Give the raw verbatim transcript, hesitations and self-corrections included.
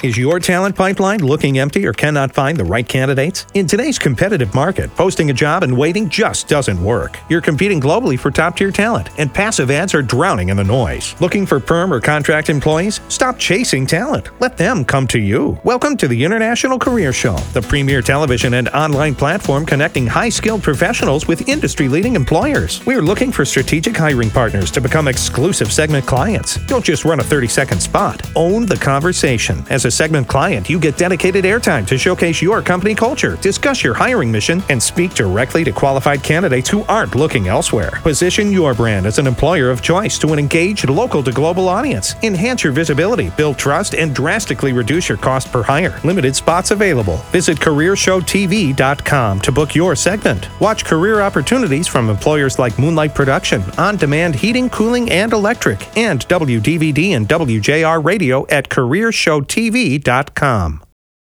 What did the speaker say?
Is your talent pipeline looking empty or cannot find the right candidates? In today's competitive market, posting a job and waiting just doesn't work. You're competing globally for top-tier talent, and passive ads are drowning in the noise. Looking for perm or contract employees? Stop chasing talent. Let them come to you. Welcome to the International Career Show, the premier television and online platform connecting high-skilled professionals with industry-leading employers. We're looking for strategic hiring partners to become exclusive segment clients. Don't just run a thirty-second spot. Own the conversation. As a segment client, you get dedicated airtime to showcase your company culture, discuss your hiring mission, and speak directly to qualified candidates who aren't looking elsewhere. Position your brand as an employer of choice to an engaged local to global audience. Enhance your visibility, build trust, and drastically reduce your cost per hire. Limited spots available. Visit career show T V dot com to book your segment. Watch career opportunities from employers like Moonlight Production, On Demand Heating, Cooling, and Electric, and W D V D and W J R Radio at career show T V dot com.